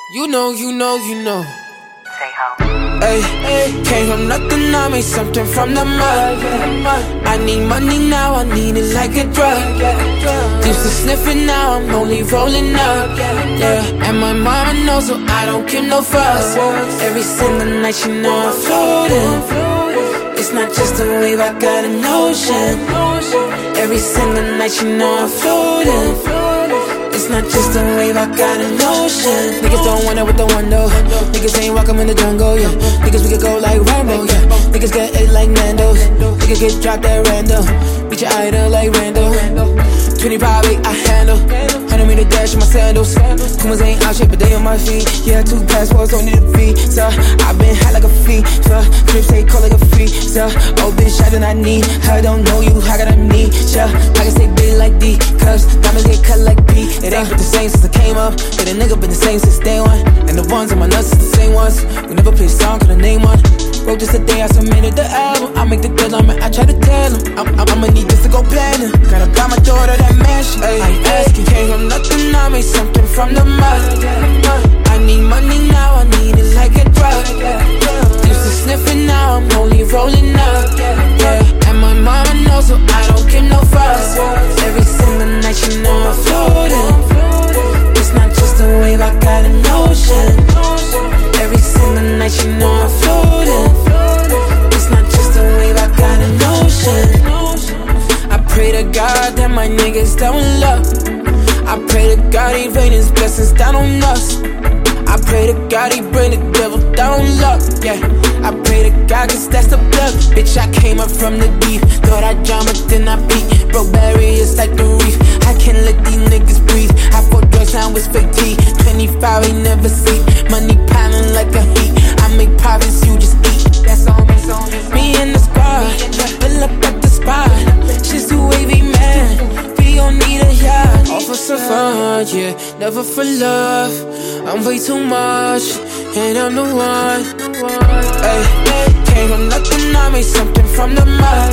You know. Say how. Hey, came from nothing, I made something from the mud. I need money now, I need it like a drug. Used to sniff it, now I'm only rolling up. Yeah, and my mama knows, so I don't give no fuss. Every single night she know I'm floating. It's not just a wave, I got an ocean. Every single night she know I'm floating. It's not just a wave, I got an ocean. Niggas don't want it with the one though. Niggas ain't welcome in the jungle, yeah. Niggas we could go like Rambo, yeah. Niggas get ate like Nando's. Niggas get dropped at random. Beat your idol like Randall. 25-8 I handle. 100-meter dash in my sandals. Kumas ain't out shit, but they on my feet. Yeah, 2 passports, don't need a visa. I been high like a fever. Trips say call like a freezer. Oh bitch, I do not need. I don't know you, I got a need. Yeah, I can stay big like D. Cause diamonds get cut like P. It ain't been the same since I came up. But a nigga been the same since day one. And the ones on my nuts is the same ones. We never play a song, cause the name one. Wrote this the day I submitted the album. I make the deadline, man, I try to tell him I'ma need this to go platinum. Gotta buy my daughter that mansion. I ain't asking, came from nothing, I made something from the mud. I need money now, I need it like a drug. Used to sniff it, now I'm only rolling up. Yeah, and my mama knows, so I don't give no fuss. Every single night she know I'm floating. It's not just a wave, I got an ocean. Every single night she know I'm floating. It's not just a wave, I got an ocean. I pray to God that my niggas don't love. I pray to God he rain his blessings down on us. I pray to God he bring the devil down on luck, yeah. I pray to God cause that's the blood. Bitch, I came up from the deep. Thought I'd drown but then I peaked. Broke barriers like the reef. I can't let these niggas breathe. I fought drugs, now it's fake tea. 25 ain't never sleep. Money piling like a heat. I make profits, you just eat. That's on me, me and the squad. Fill up at the spot. She's too wavy, man. We don't need a yacht. All for some fun, yeah, never for love. I'm way too much, and I'm the one. Hey, came from nothing, I made something from the mud.